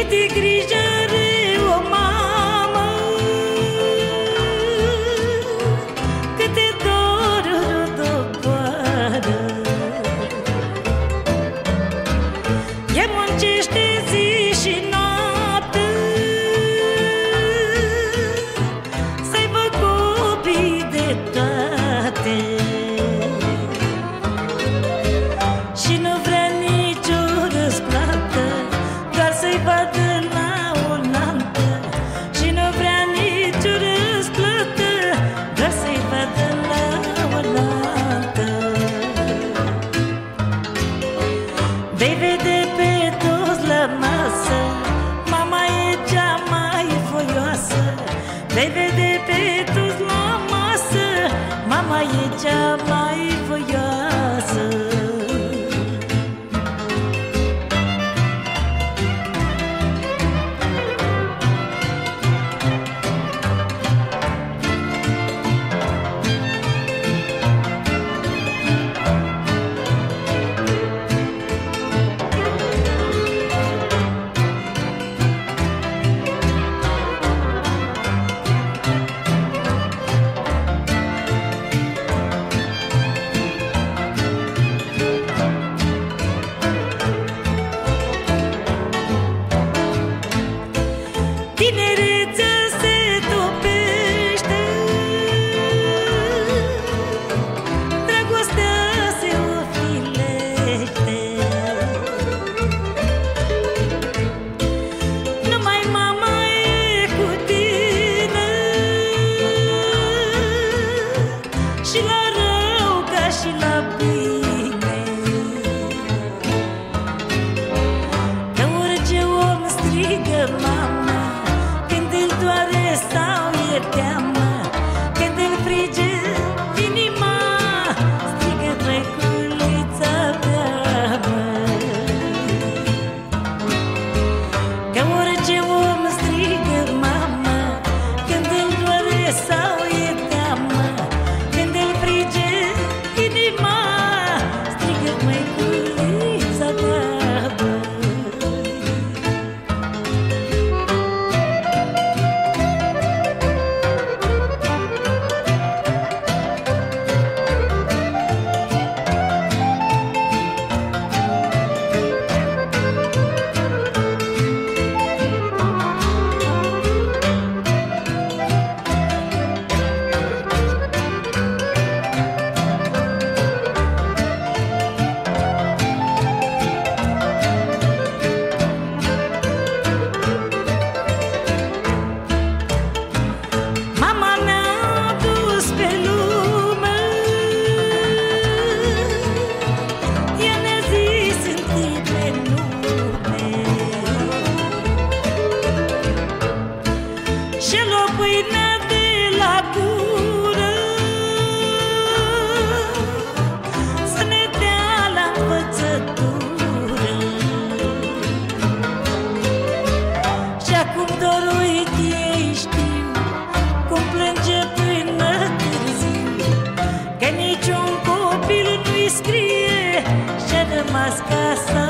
Câte grijă are o mamă, câte doruri doboară. Ea muncește zi și noapte să-i văd copii de toate. Și nu vrea nicio răsplată, doar să-i vadă la oaltă. Și nu vrea nicio răsplată, doar să-i vadă la oaltă. Vei vede pe toți la masă, mama e cea mai voioasă. Vei vede pe toți la masă, mama e cea mai voioasă. Tinerețea se topește, dragostea se ofilește. Numai mama e cu tine, și la rău ca și la bine. Că orice om strigă mama când îl doare sau e teamă, când îl frige inima, strigă drăgulița mea, mă. Că orice om strigă mama când îl doare sau e teamă, când îl frige inima, strigă drăgulița mea, mă. Mama ne-a dus pe lume, ea ne-a zis întâi pe nume. Și-a luat pâinea de la gură să ne dea la învățătură. Și acum dorul ei știu cum plânge până târziu, că niciun copil nu-i scrie și-a rămas casa